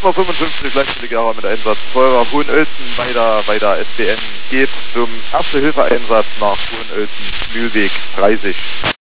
55 Leitstelle mit Einsatz. Feuerwehr Hohenölten bei der SBN geht zum Erste-Hilfe-Einsatz nach Hohenölten, Mühlweg 30.